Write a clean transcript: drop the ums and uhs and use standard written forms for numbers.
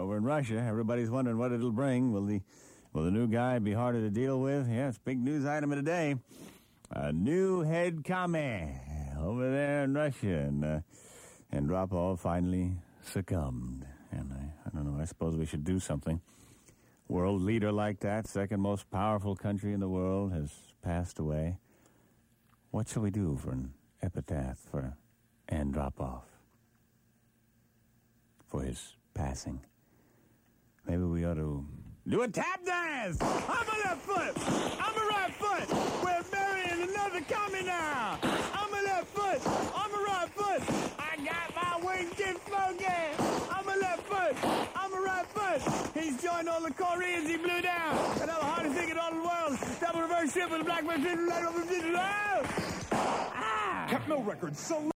over in Russia. Everybody's wondering what it'll bring. Will the new guy be harder to deal with? Yeah, it's a big news item of the day. A new head commie over there in Russia, and Andropov finally succumbed. And I don't know, I suppose we should do something. World leader like that, second most powerful country in the world, has passed away. What shall we do for an epitaph for Andropov? For his passing. Maybe we ought to do a tap dance! I'm a left foot! I'm a right foot! We're burying another commie now! I'm a left foot! I'm a right foot! I got my wings get funky! I'm a left foot! I'm a right foot! He's joined all the Koreans he blew down! And I'm the hardest thing in all the world! Double reverse ship with a black man! Ah! Kept no records, so